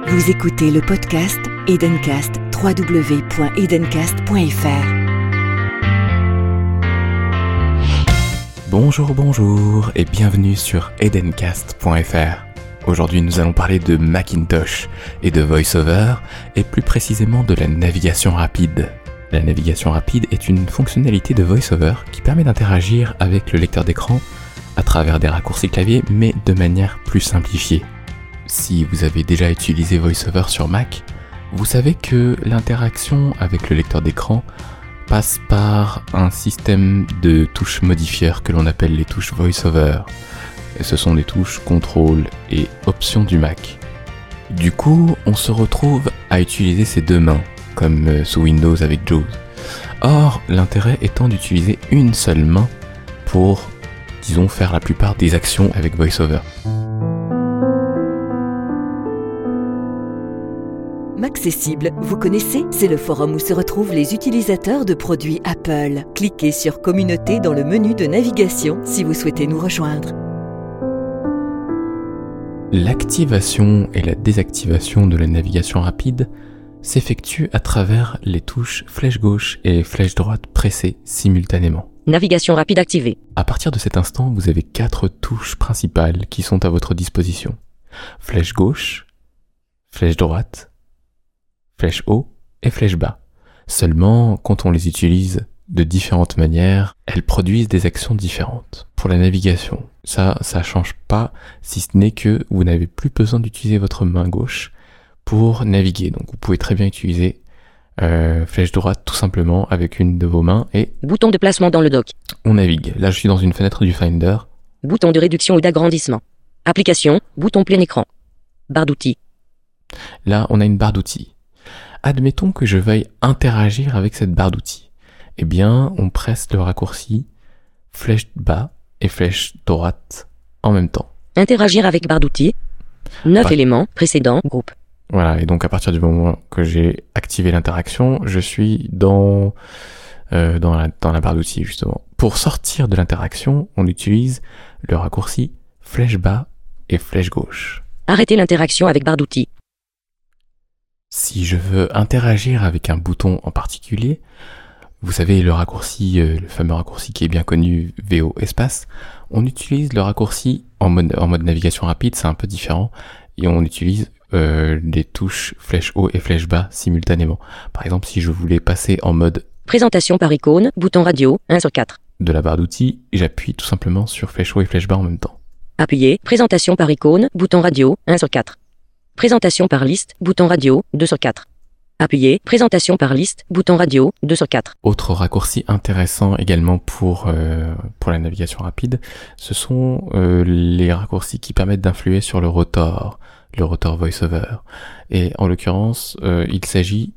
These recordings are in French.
Vous écoutez le podcast Edencast, www.edencast.fr. Bonjour et bienvenue sur Edencast.fr. Aujourd'hui nous allons parler de Macintosh et de VoiceOver et plus précisément de la navigation rapide. La navigation rapide est une fonctionnalité de VoiceOver qui permet d'interagir avec le lecteur d'écran à travers des raccourcis clavier mais de manière plus simplifiée. Si vous avez déjà utilisé VoiceOver sur Mac, vous savez que l'interaction avec le lecteur d'écran passe par un système de touches modifieurs que l'on appelle les touches VoiceOver. Et ce sont les touches contrôle et options du Mac. Du coup, on se retrouve à utiliser ses deux mains, comme sous Windows avec JAWS. Or, l'intérêt étant d'utiliser une seule main pour, disons, faire la plupart des actions avec VoiceOver. Maccessible, vous connaissez? C'est le forum où se retrouvent les utilisateurs de produits Apple. Cliquez sur Communauté dans le menu de navigation si vous souhaitez nous rejoindre. L'activation et la désactivation de la navigation rapide s'effectuent à travers les touches flèche gauche et flèche droite pressées simultanément. Navigation rapide activée. À partir de cet instant, vous avez 4 touches principales qui sont à votre disposition. Flèche gauche, flèche droite, flèche haut et flèche bas. Seulement, quand on les utilise de différentes manières, elles produisent des actions différentes. Pour la navigation, ça change pas, si ce n'est que vous n'avez plus besoin d'utiliser votre main gauche pour naviguer. Donc vous pouvez très bien utiliser flèche droite tout simplement avec une de vos mains et Bouton de placement dans le dock. on navigue. Là, je suis dans une fenêtre du Finder. Bouton de réduction ou d'agrandissement. Application, bouton plein écran. Barre d'outils. Là, on a une barre d'outils. Admettons que je veuille interagir avec cette barre d'outils. Eh bien, on presse le raccourci flèche bas et flèche droite en même temps. Interagir avec barre d'outils. 9 éléments, précédent, groupe. Voilà, et donc à partir du moment que j'ai activé l'interaction, je suis dans la barre d'outils justement. Pour sortir de l'interaction, on utilise le raccourci flèche bas et flèche gauche. Arrêter l'interaction avec barre d'outils. Si je veux interagir avec un bouton en particulier, vous savez le raccourci, le fameux raccourci qui est bien connu, VO espace, on utilise le raccourci en mode navigation rapide, c'est un peu différent, et on utilise les touches flèche haut et flèche bas simultanément. Par exemple, si je voulais passer en mode Présentation par icône, bouton radio, 1 sur 4. de la barre d'outils, j'appuie tout simplement sur flèche haut et flèche bas en même temps. Appuyer, présentation par icône, bouton radio, 1 sur 4. Présentation par liste, bouton radio, 2 sur 4. Appuyer, présentation par liste, bouton radio, 2 sur 4. Autre raccourci intéressant également pour la navigation rapide, ce sont les raccourcis qui permettent d'influer sur le rotor VoiceOver. Et en l'occurrence, il s'agit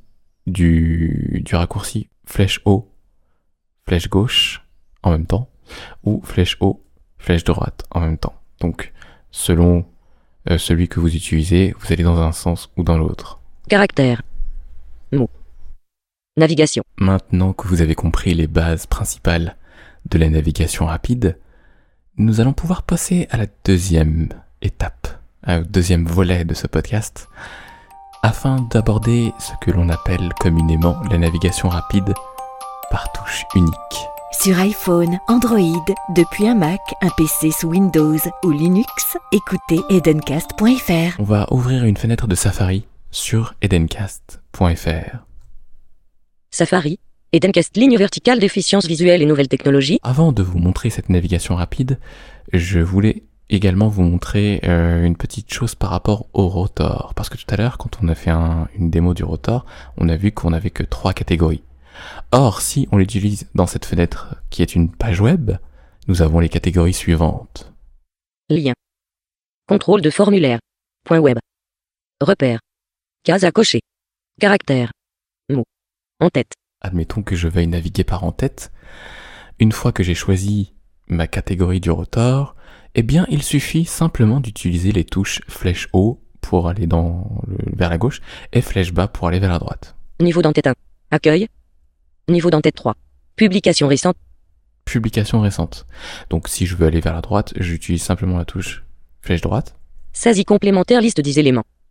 du raccourci flèche haut, flèche gauche en même temps, ou flèche haut, flèche droite en même temps. Donc, selon celui que vous utilisez, vous allez dans un sens ou dans l'autre. Caractère. Mot. Navigation. Maintenant que vous avez compris les bases principales de la navigation rapide, nous allons pouvoir passer à la deuxième étape, au deuxième volet de ce podcast, afin d'aborder ce que l'on appelle communément la navigation rapide par touche unique. Sur iPhone, Android, depuis un Mac, un PC sous Windows ou Linux, écoutez Edencast.fr. On va ouvrir une fenêtre de Safari sur Edencast.fr. Safari. Edencast, ligne verticale d'efficience visuelle et nouvelles technologies. Avant de vous montrer cette navigation rapide, je voulais également vous montrer une petite chose par rapport au rotor. Parce que tout à l'heure, quand on a fait une démo du rotor, on a vu qu'on n'avait que 3 catégories. Or, si on l'utilise dans cette fenêtre qui est une page web, nous avons les catégories suivantes. Lien. Contrôle de formulaire. Point web. Repère. Case à cocher. Caractère. Mot. En tête. Admettons que je veuille naviguer par en tête. Une fois que j'ai choisi ma catégorie du rotor, eh bien, il suffit simplement d'utiliser les touches flèche haut pour aller vers la gauche et flèche bas pour aller vers la droite. Niveau d'entête 1. Accueil. Niveau d'entête 3. Publication récente. Publication récente. Donc si je veux aller vers la droite, j'utilise simplement la touche flèche droite. Saisie complémentaire liste des éléments.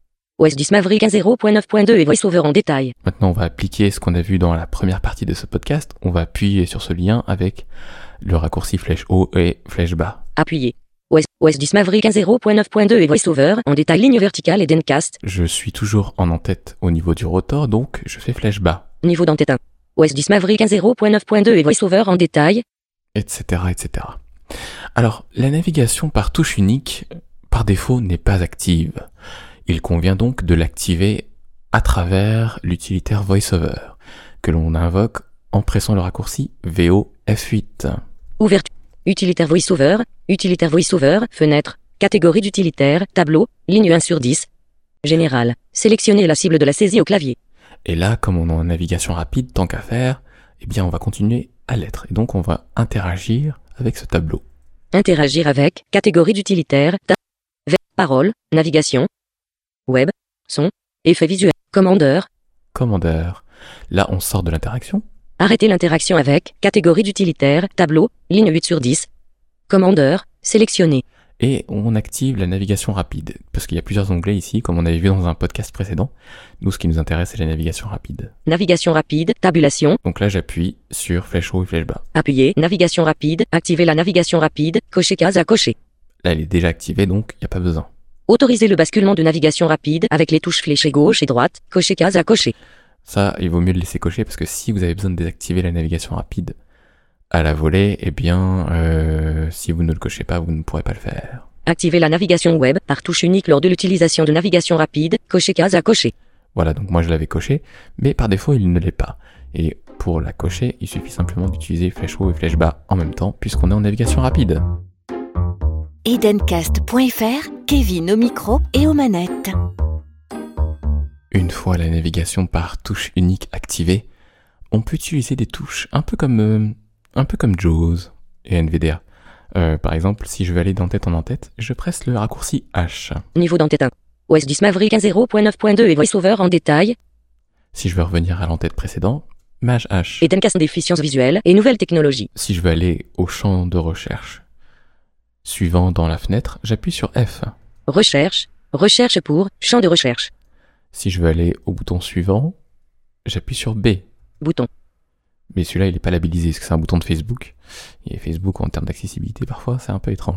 OS 10 Maverick 1.0.9.2 et VoiceOver en détail. Maintenant, on va appliquer ce qu'on a vu dans la première partie de ce podcast. On va appuyer sur ce lien avec le raccourci flèche haut et flèche bas. Appuyez. OS 10 Maverick 1.0.9.2 et VoiceOver en détail ligne verticale et Edencast. Je suis toujours en en-tête au niveau du rotor, donc je fais flèche bas. Niveau d'en-tête 1. OS 10 Maverick 1.0.9.2 et VoiceOver en détail. Etc., etc. Alors, la navigation par touche unique, par défaut, n'est pas active. Il convient donc de l'activer à travers l'utilitaire VoiceOver, que l'on invoque en pressant le raccourci VO F8. Ouverture. Utilitaire VoiceOver, fenêtre, catégorie d'utilitaire, tableau, ligne 1/10. Général. Sélectionnez la cible de la saisie au clavier. Et là, comme on est en navigation rapide, tant qu'à faire, eh bien, on va continuer à l'être. Et donc, on va interagir avec ce tableau. Interagir avec, catégorie d'utilitaire, parole, navigation, web, son, effet visuel, commandeur. Là, on sort de l'interaction. Arrêtez l'interaction avec, catégorie d'utilitaire, tableau, ligne 8/10. Commandeur, sélectionné. Et on active la navigation rapide, parce qu'il y a plusieurs onglets ici, comme on avait vu dans un podcast précédent. Nous, ce qui nous intéresse, c'est la navigation rapide. Navigation rapide, tabulation. Donc là, j'appuie sur flèche haut et flèche bas. Appuyez, navigation rapide, activez la navigation rapide, cochez case à cocher. Là, elle est déjà activée, donc il n'y a pas besoin. Autorisez le basculement de navigation rapide avec les touches fléchées gauche et droite, cochez case à cocher. Ça, il vaut mieux le laisser cocher, parce que si vous avez besoin de désactiver la navigation rapide à la volée, eh bien, si vous ne le cochez pas, vous ne pourrez pas le faire. Activez la navigation web par touche unique lors de l'utilisation de navigation rapide, cochez case à cocher. Voilà, donc moi je l'avais coché, mais par défaut il ne l'est pas. Et pour la cocher, il suffit simplement d'utiliser flèche haut et flèche bas en même temps, puisqu'on est en navigation rapide. Edencast.fr, Kevin au micro et aux manettes. Une fois la navigation par touche unique activée, on peut utiliser des touches un peu comme JAWS et NVDA. Par exemple, si je veux aller d'en-tête en en-tête, je presse le raccourci H. Niveau d'en-tête 1. OS 10 Maverick 1.0.9.2 et VoiceOver en détail. Si je veux revenir à l'en-tête précédent, Maj H. Edencast déficience visuelle et nouvelles technologies. Si je veux aller au champ de recherche suivant dans la fenêtre, j'appuie sur F. Recherche pour champ de recherche. Si je veux aller au bouton suivant, j'appuie sur B. Bouton. Mais celui-là, il n'est pas labellisé, parce que c'est un bouton de Facebook. Et Facebook, en termes d'accessibilité, parfois, c'est un peu étrange.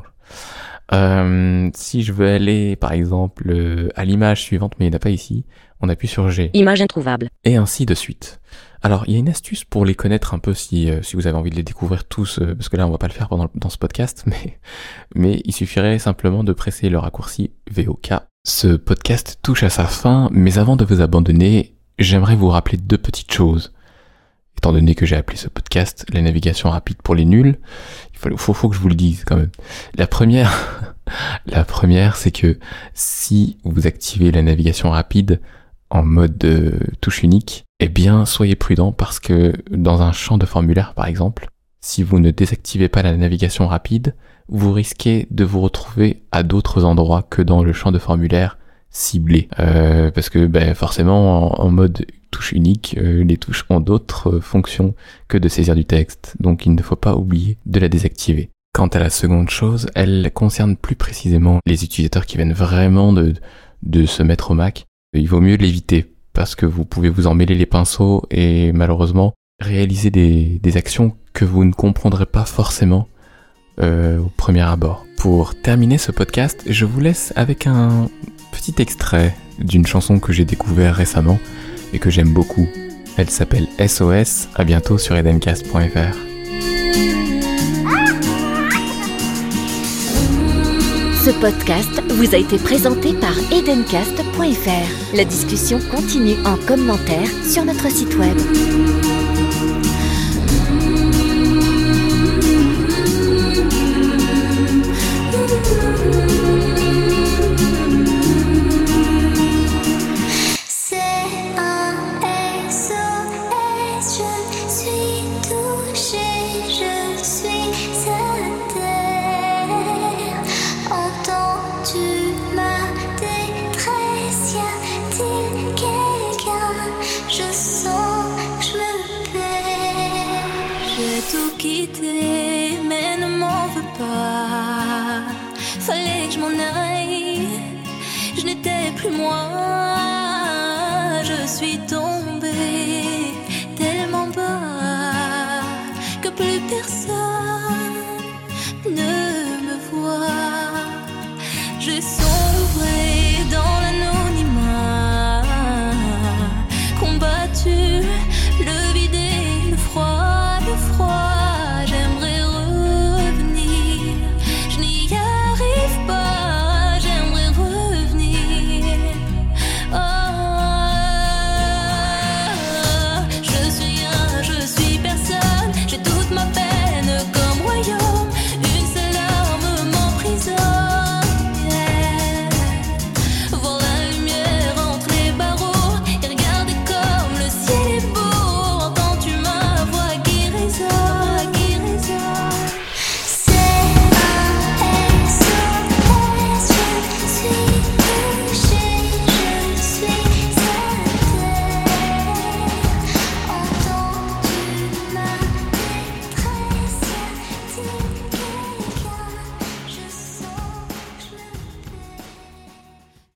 Si je veux aller, par exemple, à l'image suivante, mais il n'y en a pas ici, on appuie sur G. Image introuvable. Et ainsi de suite. Alors, il y a une astuce pour les connaître un peu si vous avez envie de les découvrir tous, parce que là, on va pas le faire dans ce podcast, mais il suffirait simplement de presser le raccourci VOK. Ce podcast touche à sa fin, mais avant de vous abandonner, j'aimerais vous rappeler deux petites choses. Étant donné que j'ai appelé ce podcast la navigation rapide pour les nuls, il faut que je vous le dise quand même. La première, c'est que si vous activez la navigation rapide en mode touche unique, eh bien, soyez prudent parce que dans un champ de formulaire, par exemple, si vous ne désactivez pas la navigation rapide, vous risquez de vous retrouver à d'autres endroits que dans le champ de formulaire ciblé. Parce que forcément, en mode touche unique, les touches ont d'autres fonctions que de saisir du texte, donc il ne faut pas oublier de la désactiver. Quant à la seconde chose, elle concerne plus précisément les utilisateurs qui viennent vraiment de se mettre au Mac. Il vaut mieux l'éviter, parce que vous pouvez vous en mêler les pinceaux et malheureusement réaliser des actions que vous ne comprendrez pas forcément au premier abord. Pour terminer ce podcast, je vous laisse avec un petit extrait d'une chanson que j'ai découvert récemment et que j'aime beaucoup. Elle s'appelle SOS, à bientôt sur edencast.fr. Ce podcast vous a été présenté par Edencast.fr. La discussion continue en commentaire sur notre site web. Mais ne m'en veux pas, fallait que je m'en aille, je n'étais plus moi. je suis ton